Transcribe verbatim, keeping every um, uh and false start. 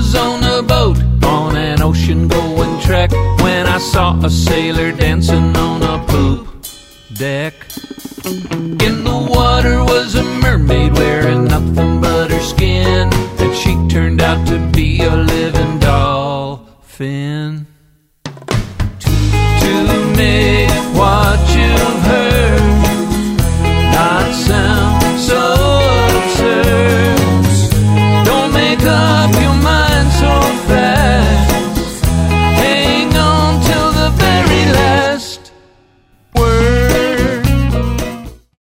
was on a boat on an ocean-going trek when I saw a sailor dancing on a poop deck. In the water was a mermaid wearing nothing but her skin, and she turned out to be a living dolphin. To make what you've heard not sound so absurd, don't make up your